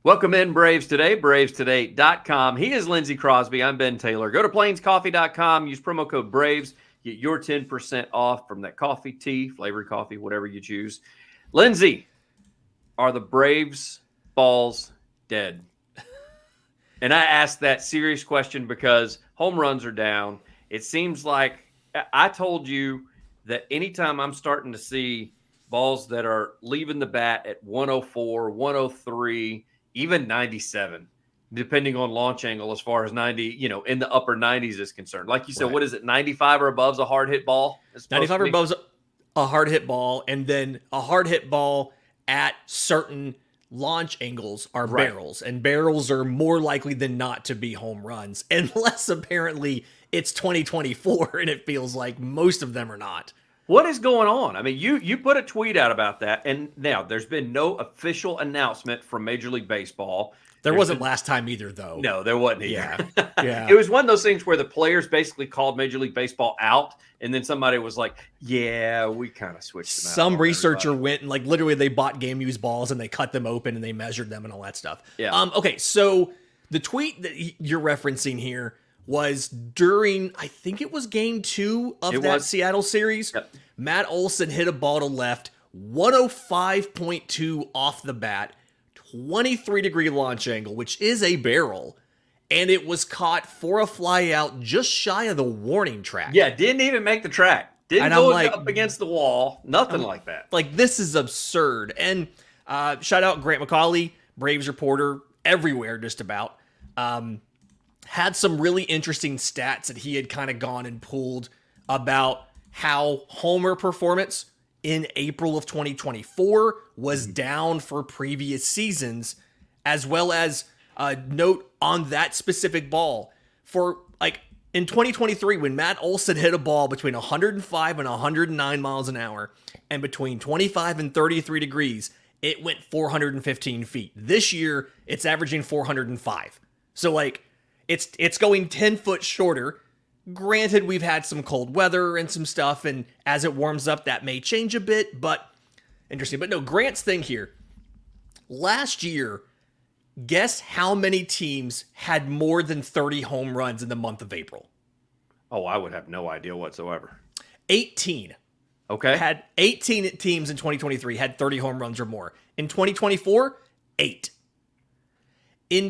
Welcome in, Braves Today, bravestoday.com. He is Lindsey Crosby. I'm Ben Taylor. Go to plainscoffee.com. Use promo code BRAVES. Get your 10% off from that coffee, tea, flavored coffee, whatever you choose. Lindsey, are the Braves balls dead? And I asked that serious question because home runs are down. It seems like I told you that anytime I'm starting to see balls that are leaving the bat at 104, 103, even 97, depending on launch angle, as far as 90, in the upper 90s is concerned. Like you said, What is it? 95 or above is a hard hit ball? 95 or above is a hard hit ball, and then a hard hit ball at certain launch angles are barrels, and barrels are more likely than not to be home runs, unless apparently it's 2024 and it feels like most of them are not. What is going on? I mean, you put a tweet out about that, and now there's been no official announcement from Major League Baseball. There wasn't last time either, though. No, there wasn't either. Yeah. It was one of those things where the players basically called Major League Baseball out, and then somebody was like, yeah, we kind of switched them out. Some researcher went and literally they bought game used balls and they cut them open and they measured them and all that stuff. Yeah. Okay, so the tweet that you're referencing here was during, I think it was game 2 of that Seattle series. Yep. Matt Olson hit a ball to left, 105.2 off the bat, 23-degree launch angle, which is a barrel, and it was caught for a fly out just shy of the warning track. Yeah, didn't even make the track. Didn't go up against the wall. Nothing like that. This is absurd. And shout out Grant McCauley, Braves reporter, everywhere just about. Had some really interesting stats that he had kind of gone and pulled about how homer performance in April of 2024 was down for previous seasons, as well as a note on that specific ball for in 2023, when Matt Olson hit a ball between 105 and 109 miles an hour and between 25 and 33 degrees, it went 415 feet. This year, it's averaging 405. So it's going 10 foot shorter. Granted, we've had some cold weather and some stuff, and as it warms up, that may change a bit, but interesting. But no, Grant's thing here. Last year, guess how many teams had more than 30 home runs in the month of April? Oh, I would have no idea whatsoever. 18. Okay. Had 18 teams in 2023 had 30 home runs or more. In 2024, 8. In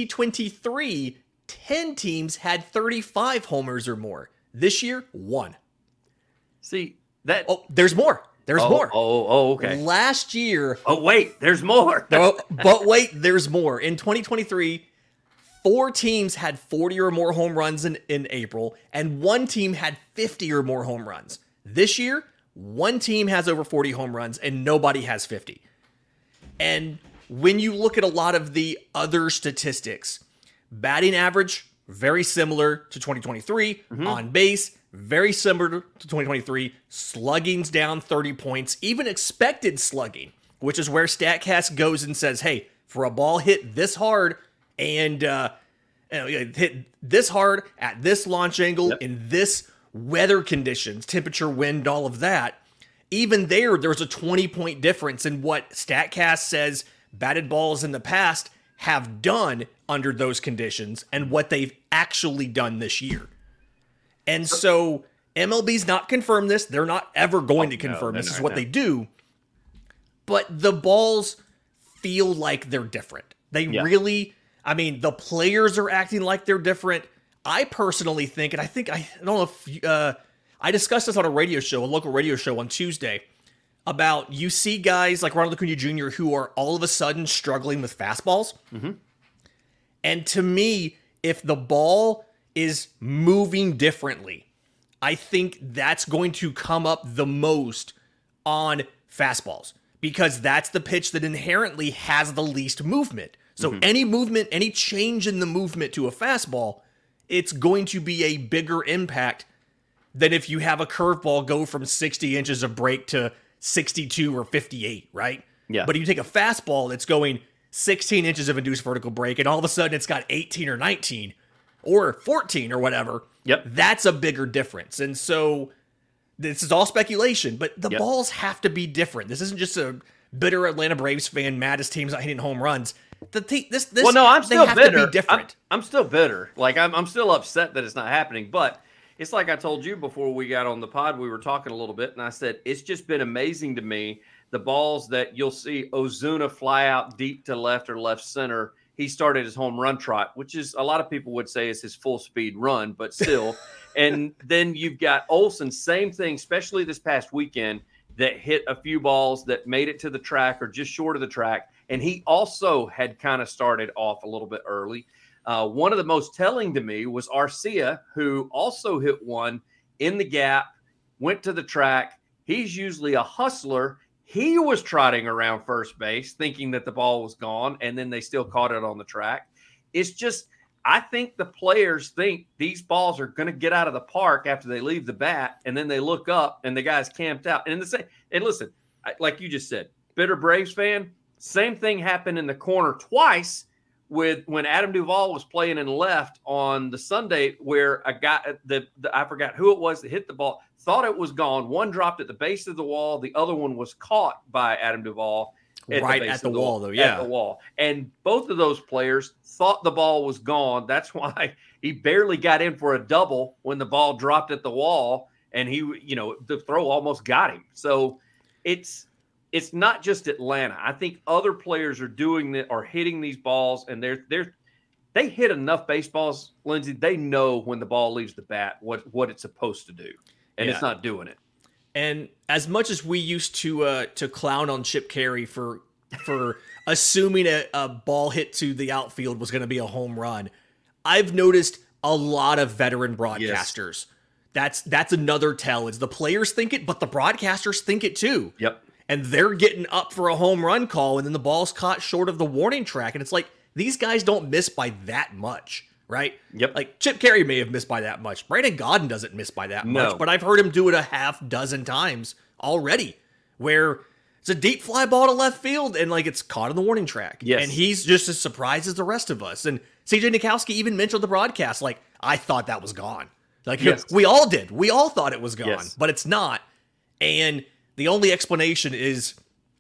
2023, 10 teams had 35 homers or more. This year, 1. See, that... Oh, there's more. There's more. Oh, okay. Last year... Oh, wait, there's more. But wait, there's more. In 2023, 4 teams had 40 or more home runs in April, and 1 team had 50 or more home runs. This year, 1 team has over 40 home runs, and nobody has 50. And when you look at a lot of the other statistics, batting average, very similar to 2023. On base, very similar to 2023. Slugging's down 30 points. Even expected slugging, which is where StatCast goes and says, hey, for a ball hit this hard and hit this hard at this launch angle in this weather conditions, temperature, wind, all of that, even there's a 20-point difference in what StatCast says batted balls in the past have done under those conditions and what they've actually done this year. And so MLB's not confirmed this. They're not ever going to confirm this is what they do. But the balls feel like they're different. They really, the players are acting like they're different. I personally think, and I don't know if I discussed this on a local radio show on Tuesday, about you see guys like Ronald Acuna Jr. who are all of a sudden struggling with fastballs. And to me, if the ball is moving differently, I think that's going to come up the most on fastballs because that's the pitch that inherently has the least movement. So any movement, any change in the movement to a fastball, it's going to be a bigger impact than if you have a curveball go from 60 inches of break to 62 or 58, right? Yeah. But if you take a fastball that's going 16 inches of induced vertical break and all of a sudden it's got 18 or 19 or 14 or whatever, that's a bigger difference. And so this is all speculation, but the balls have to be different. This isn't just bitter Atlanta Braves fan, mad his team's not hitting home runs. Well, no, I'm still bitter. To be different. I'm still bitter. Like I'm still upset that it's not happening. But it's like I told you before we got on the pod, we were talking a little bit, and I said it's just been amazing to me the balls that you'll see Ozuna fly out deep to left or left center. He started his home run trot, which is a lot of people would say is his full speed run, but still. And then you've got Olson, same thing, especially this past weekend, that hit a few balls that made it to the track or just short of the track. And he also had kind of started off a little bit early. One of the most telling to me was Arcia, who also hit one in the gap, went to the track. He's usually a hustler. He was trotting around first base thinking that the ball was gone, and then they still caught it on the track. It's just, I think the players think these balls are going to get out of the park after they leave the bat, and then they look up and the guy's camped out. And listen, like you just said, bitter Braves fan, same thing happened in the corner twice with when Adam Duvall was playing in left on the Sunday, where a guy, I forgot who it was that hit the ball, thought it was gone. One dropped at the base of the wall. The other one was caught by Adam Duvall right at the wall, though. Yeah, at the wall. And both of those players thought the ball was gone. That's why he barely got in for a double when the ball dropped at the wall, and the throw almost got him. So it's not just Atlanta. I think other players are doing that, are hitting these balls, and they hit enough baseballs, Lindsay. They know when the ball leaves the bat what it's supposed to do, and it's not doing it. And as much as we used to clown on Chip Caray for assuming a ball hit to the outfield was going to be a home run, I've noticed a lot of veteran broadcasters. Yes. That's another tell. Is the players think it, but the broadcasters think it too. Yep. And they're getting up for a home run call, and then the ball's caught short of the warning track. And it's like, these guys don't miss by that much, right? Yep. Like, Chip Caray may have missed by that much. Brandon Gaudin doesn't miss by that much, but I've heard him do it a half dozen times already, where it's a deep fly ball to left field, and, like, it's caught on the warning track. Yes. And he's just as surprised as the rest of us. And CJ Nitkowski even mentioned the broadcast, like, I thought that was gone. Like, we all did. We all thought it was gone, but it's not. And the only explanation is,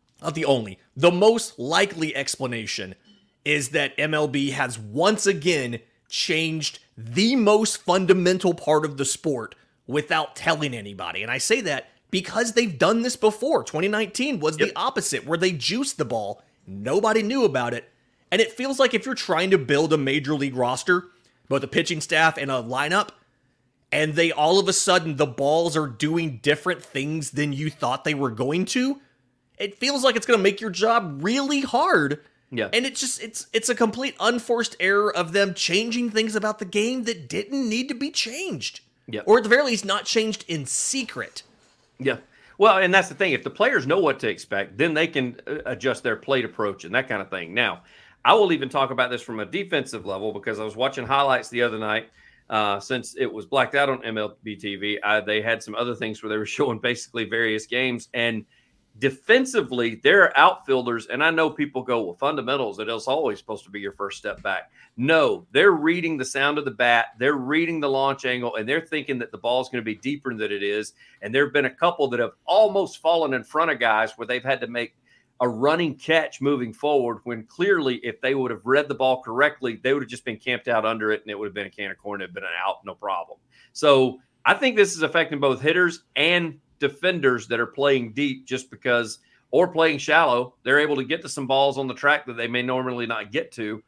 the most likely explanation is that MLB has once again changed the most fundamental part of the sport without telling anybody. And I say that because they've done this before. 2019 was the opposite, where they juiced the ball. Nobody knew about it. And it feels like if you're trying to build a major league roster, both a pitching staff and a lineup, and they all of a sudden, the balls are doing different things than you thought they were going to, it feels like it's going to make your job really hard. Yeah. And it's a complete unforced error of them changing things about the game that didn't need to be changed. Yeah. Or at the very least, not changed in secret. Yeah. Well, and that's the thing. If the players know what to expect, then they can adjust their plate approach and that kind of thing. Now, I will even talk about this from a defensive level, because I was watching highlights the other night. Since it was blacked out on MLB TV, they had some other things where they were showing basically various games. And defensively, their outfielders, and I know people go, well, fundamentals, it is always supposed to be your first step back. No, they're reading the sound of the bat. They're reading the launch angle, and they're thinking that the ball is going to be deeper than it is. And there have been a couple that have almost fallen in front of guys where they've had to make a running catch moving forward, when clearly if they would have read the ball correctly, they would have just been camped out under it, and it would have been a can of corn. It would have been an out, no problem. So I think this is affecting both hitters and defenders that are playing deep just because, or playing shallow. They're able to get to some balls on the track that they may normally not get to.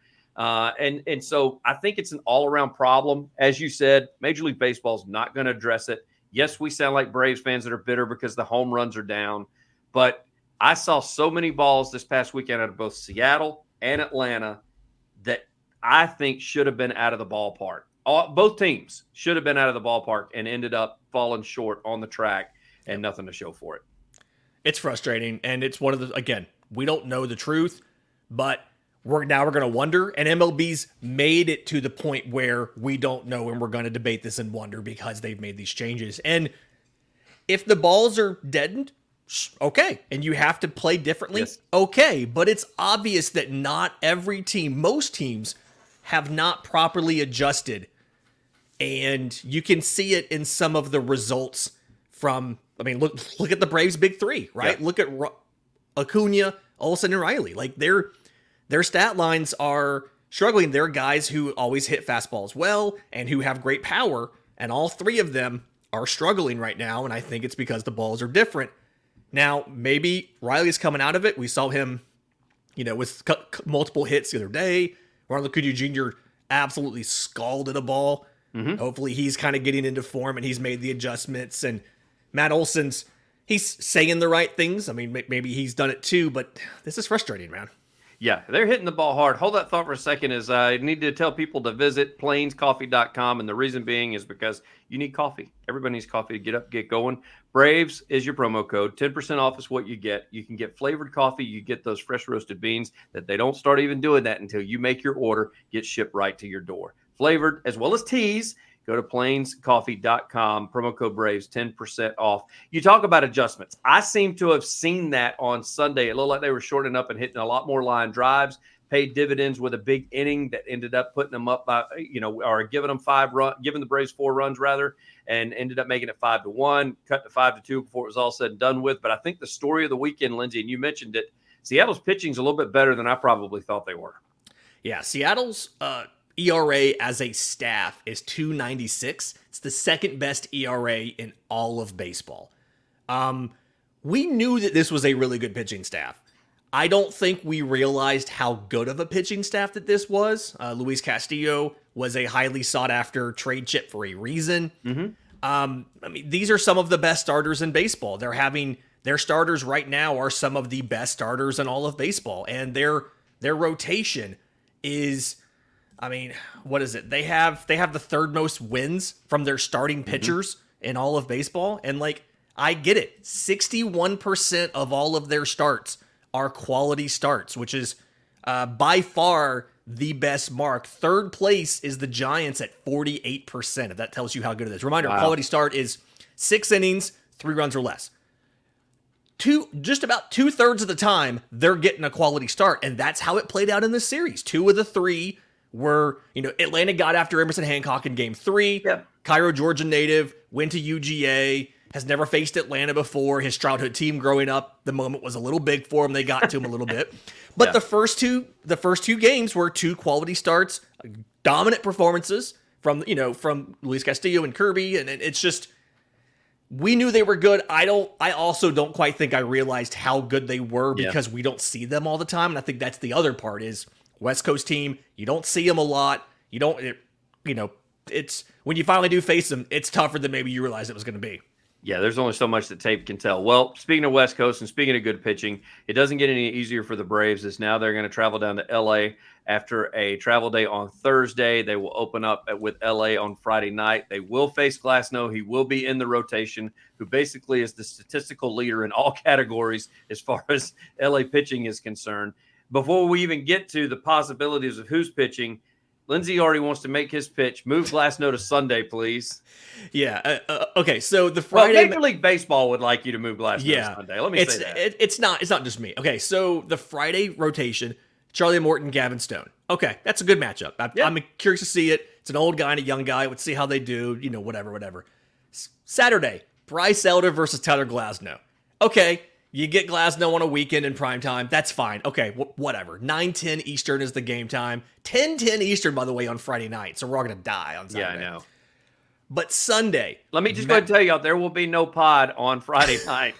And so I think it's an all-around problem. As you said, Major League Baseball is not going to address it. Yes, we sound like Braves fans that are bitter because the home runs are down, but I saw so many balls this past weekend out of both Seattle and Atlanta that I think should have been out of the ballpark. Both teams should have been out of the ballpark and ended up falling short on the track and nothing to show for it. It's frustrating, and it's one of the, again, we don't know the truth, but we're going to wonder, and MLB's made it to the point where we don't know, and we're going to debate this and wonder because they've made these changes. And if the balls are deadened, okay, and you have to play differently, okay, but it's obvious that not every team, most teams, have not properly adjusted, and you can see it in some of the results from, I mean, look at the Braves' big three, right? Yeah. Look at Acuna, Olsen, and Riley. Like their stat lines are struggling. They're guys who always hit fastballs well and who have great power, and all three of them are struggling right now, and I think it's because the balls are different. Now, maybe Riley's coming out of it. We saw him, with multiple hits the other day. Ronald Acuna Jr. absolutely scalded a ball. Mm-hmm. Hopefully he's kind of getting into form and he's made the adjustments. And Matt Olson's, he's saying the right things. I mean, maybe he's done it too, but this is frustrating, man. Yeah, they're hitting the ball hard. Hold that thought for a second. Is I need to tell people to visit plainscoffee.com, and the reason being is because you need coffee. Everybody needs coffee to get up, get going. Braves is your promo code. 10% off is what you get. You can get flavored coffee. You get those fresh roasted beans that they don't start even doing that until you make your order, get shipped right to your door. Flavored as well as teas. Go to plainscoffee.com, promo code Braves, 10% off. You talk about adjustments. I seem to have seen that on Sunday. It looked like they were shortening up and hitting a lot more line drives, paid dividends with a big inning that ended up putting them up by, or giving the Braves 4 runs rather, and ended up making it 5-1, cut to 5-2 before it was all said and done with. But I think the story of the weekend, Lindsay, and you mentioned it, Seattle's pitching is a little bit better than I probably thought they were. Yeah, Seattle's ERA as a staff is 2.96. It's the second best ERA in all of baseball. We knew that this was a really good pitching staff. I don't think we realized how good of a pitching staff that this was. Luis Castillo was a highly sought after trade chip for a reason. Mm-hmm. These are some of the best starters in baseball. Their starters right now are some of the best starters in all of baseball, and their rotation is, what is it? They have the third most wins from their starting pitchers in all of baseball. And I get it. 61% of all of their starts are quality starts, which is by far the best mark. Third place is the Giants at 48%, if that tells you how good it is. Reminder, quality start is 6 innings, 3 runs or less. Just about 2/3 of the time, they're getting a quality start, and that's how it played out in this series. 2 of the 3 were, Atlanta got after Emerson Hancock in game 3. Yep. Cairo, Georgia native, went to UGA, has never faced Atlanta before. His childhood team growing up, the moment was a little big for him. They got to him a little bit. But the first two games were 2 quality starts, dominant performances from Luis Castillo and Kirby, and it's just, we knew they were good. I also don't quite think I realized how good they were because we don't see them all the time. And I think that's the other part is West Coast team. You don't see them a lot. It's when you finally do face them, it's tougher than maybe you realize it was going to be. Yeah, there's only so much that tape can tell. Well, speaking of West Coast and speaking of good pitching, it doesn't get any easier for the Braves as now they're going to travel down to L.A. after a travel day on Thursday. They will open up with L.A. on Friday night. They will face Glasnow. He will be in the rotation, who basically is the statistical leader in all categories as far as L.A. pitching is concerned. Before we even get to the possibilities of who's pitching, Lindsay already wants to make his pitch. Move Glasnow to Sunday, please. Yeah. Okay. So the Friday, Major League Baseball would like you to move Glasnow to Sunday. Let me say that. It's not just me. Okay. So the Friday rotation, Charlie Morton, Gavin Stone. Okay, that's a good matchup. I'm curious to see it. It's an old guy and a young guy. Let's see how they do. Whatever. Saturday, Bryce Elder versus Tyler Glasnow. Okay. You get Glasnow on a weekend in prime time. That's fine. Okay, whatever. 9:10 Eastern is the game time. 10:10 Eastern, by the way, on Friday night. So we're all going to die on Saturday. Yeah, I know. But Sunday. Let me just go ahead and tell you, there will be no pod on Friday night.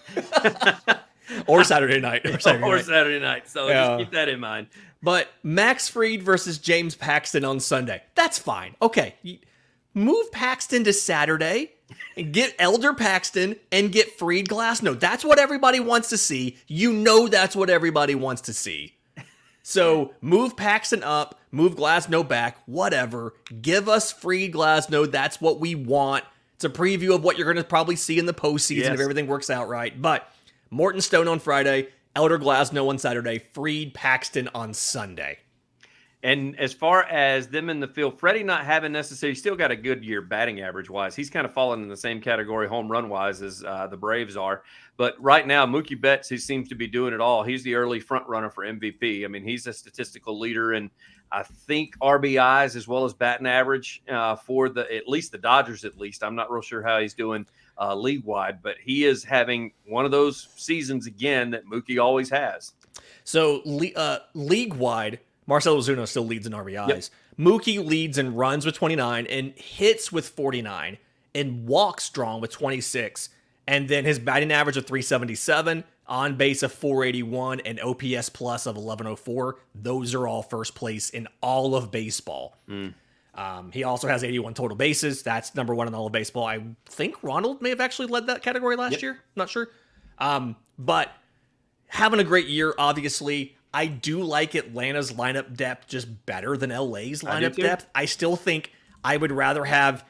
or Saturday night. Saturday night. So just keep that in mind. But Max Fried versus James Paxton on Sunday. That's fine. Okay. Move Paxton to Saturday. And get Elder Paxton and get Fried Glasnow. That's what everybody wants to see. That's what everybody wants to see. So move Paxton up, move Glasnow back, whatever. Give us Fried Glasnow. That's what we want. It's a preview of what you're going to probably see in the postseason if everything works out right. But Morton Stone on Friday, Elder Glasnow on Saturday, Fried Paxton on Sunday. And as far as them in the field, Freddie not having necessarily still got a good year batting average wise. He's kind of fallen in the same category home run wise as the Braves are. But right now, Mookie Betts, he seems to be doing it all. He's the early front runner for MVP. I mean, he's a statistical leader and I think RBIs as well as batting average for at least the Dodgers. At least I'm not real sure how he's doing league wide, but he is having one of those seasons again that Mookie always has. So league wide, Marcell Ozuna still leads in RBIs. Yep. Mookie leads in runs with 29 and hits with 49 and walks drawn with 26. And then his batting average of 377, on base of 481, and OPS plus of 1104. Those are all first place in all of baseball. He also has 81 total bases. That's number one in all of baseball. I think Ronald may have actually led that category last year. Not sure. But having a great year, obviously. I do like Atlanta's lineup depth just better than LA's lineup depth. I still think I would rather have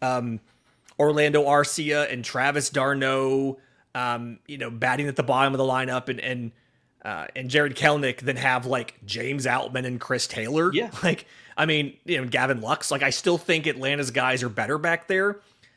Orlando Arcia and Travis d'Arnaud, batting at the bottom of the lineup and Jared Kelenic than have like James Outman and Chris Taylor. Yeah. Gavin Lux. Like, I still think Atlanta's guys are better back there.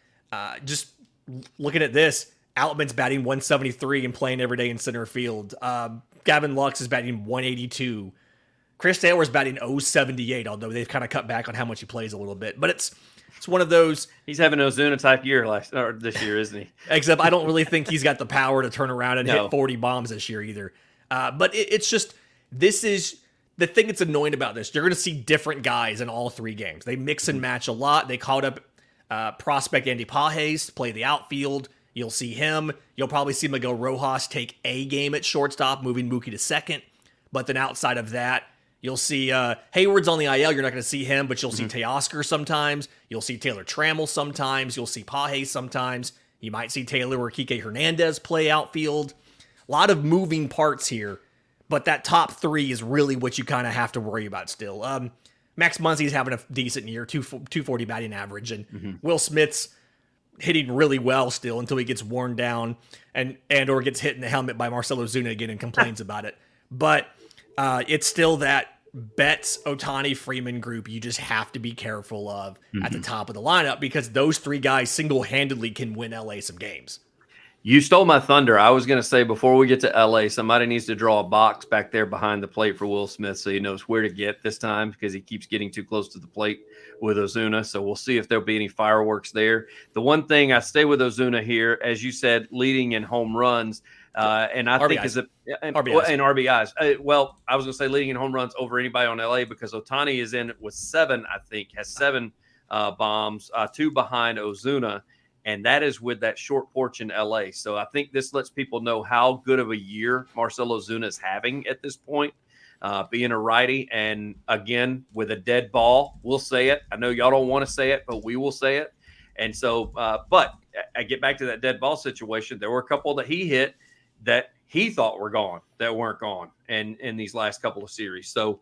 Just looking at this, Outman's batting 173 and playing every day in center field. Gavin Lux is batting 182. Chris Taylor's batting 078, although they've kind of cut back on how much he plays a little bit. But it's one of those. He's having an Ozuna type year this year, isn't he? Except I don't really think he's got the power to turn around and hit 40 bombs this year either. But it's just, this is the thing that's annoying about this. You're going to see different guys in all three games. They mix and match a lot. They called up prospect Andy Pages to play the outfield. You'll see him. You'll probably see Miguel Rojas take a game at shortstop, moving Mookie to second. But then outside of that, you'll see Hayward's on the IL. You're not going to see him, but you'll see Teoscar sometimes. You'll see Taylor Trammell sometimes. You'll see Pages sometimes. You might see Taylor or Kike Hernandez play outfield. A lot of moving parts here, but that top three is really what you kind of have to worry about still. Max Muncy's having a decent year, 240 batting average, and Will Smith's hitting really well still until he gets worn down and or gets hit in the helmet by Marcell Ozuna again and complains about it. But it's still that Betts, Ohtani, Freeman group you just have to be careful of at the top of the lineup, because those three guys single-handedly can win LA some games. You stole my thunder. I was going to say, before we get to LA, somebody needs to draw a box back there behind the plate for Will Smith so he knows where to get this time, because he keeps getting too close to the plate with Ozuna. So we'll see if there'll be any fireworks there. The one thing, I stay with Ozuna here, as you said, leading in home runs. And I think is RBIs. And RBIs. Well, I was going to say leading in home runs over anybody on LA, because Ohtani is in with 7, I think, has 7 bombs, 2 behind Ozuna. And that is with that short porch in LA. So I think this lets people know how good of a year Marcell Ozuna is having at this point, being a righty. And again, with a dead ball, we'll say it. I know y'all don't want to say it, but we will say it. And so, but I get back to that dead ball situation. There were a couple that he hit that he thought were gone that weren't gone in these last couple of series. So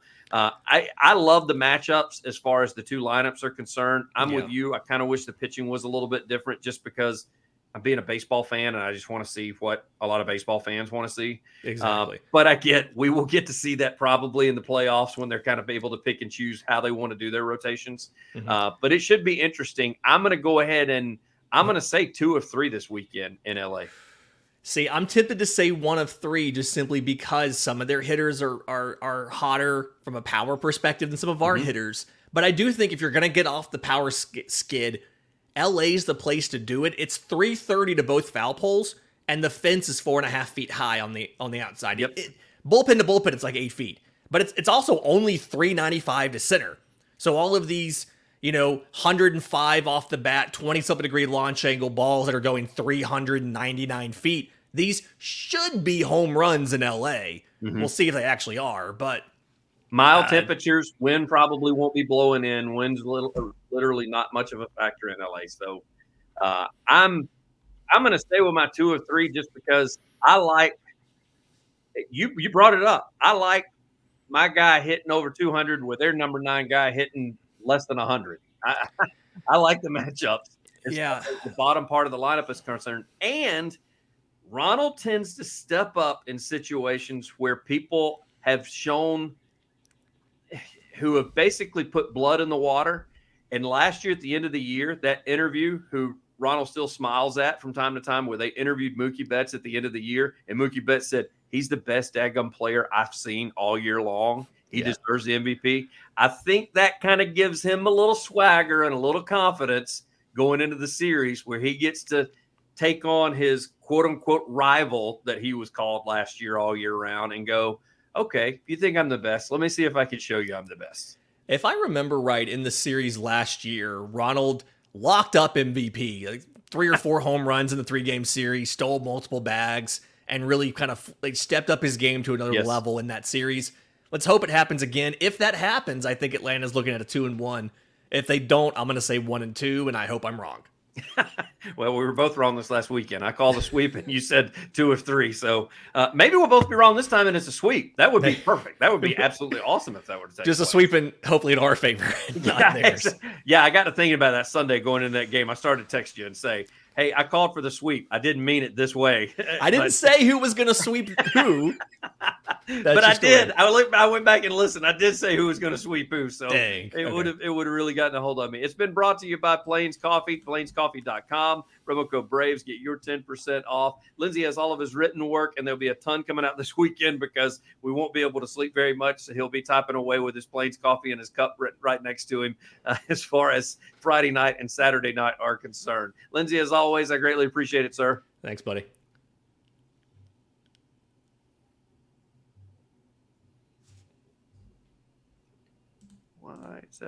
I love the matchups as far as the two lineups are concerned. I'm with you. I kind of wish the pitching was a little bit different, just because I'm being a baseball fan and I just want to see what a lot of baseball fans want to see. Exactly. But we will get to see that probably in the playoffs when they're kind of able to pick and choose how they want to do their rotations. But it should be interesting. I'm going to go ahead and I'm going to say 2 of 3 this weekend in LA. See, I'm tempted to say 1 of 3 just simply because some of their hitters are hotter from a power perspective than some of our hitters. But I do think if you're going to get off the power skid, LA's the place to do it. It's 330 to both foul poles, and the fence is 4.5 feet high on the outside. Yep. Bullpen to bullpen, it's like 8 feet. But it's also only 395 to center. So all of these, 105 off the bat, 20-something degree launch angle balls that are going 399 feet, these should be home runs in LA. We'll see if they actually are, but mild temperatures, wind probably won't be blowing in. Wind's literally not much of a factor in LA. So I'm going to stay with my 2 of 3 just because I like you brought it up. I like my guy hitting over 200 with their number 9 guy hitting less than 100. I like the matchups. As the bottom part of the lineup is concerned. And Ronald tends to step up in situations where people have shown who have basically put blood in the water. And last year at the end of the year, that interview, who Ronald still smiles at from time to time, where they interviewed Mookie Betts at the end of the year, and Mookie Betts said, he's the best daggum player I've seen all year long. He deserves the MVP. I think that kind of gives him a little swagger and a little confidence going into the series, where he gets to take on his quote unquote rival that he was called last year all year round and go, okay, if you think I'm the best, let me see if I can show you I'm the best. If I remember right, in the series last year, Ronald locked up MVP, like 3 or 4 home runs in the 3-game series, stole multiple bags, and really kind of like stepped up his game to another level in that series. Let's hope it happens again. If that happens, I think Atlanta's looking at a 2-1. If they don't, I'm going to say 1-2, and I hope I'm wrong. Well, we were both wrong this last weekend. I called a sweep, and you said 2 of 3. So maybe we'll both be wrong this time, and it's a sweep. That would be perfect. That would be absolutely awesome if that were to take Just place. A sweep, and hopefully in our favor, not theirs. Yeah, I got to thinking about that Sunday going into that game. I started to text you and say, hey, I called for the sweep. I didn't mean it this way. I didn't say who was going to sweep who. But I did. I went back and listened. I did say who was going to sweep who. So Dang. It would have really gotten a hold of me. It's been brought to you by Plains Coffee, plainscoffee.com. Promo code Braves. Get your 10% off. Lindsey has all of his written work, and there'll be a ton coming out this weekend because we won't be able to sleep very much. So he'll be typing away with his Plains Coffee and his cup right next to him as far as Friday night and Saturday night are concerned. Lindsey, as always, I greatly appreciate it, sir. Thanks, buddy. Why?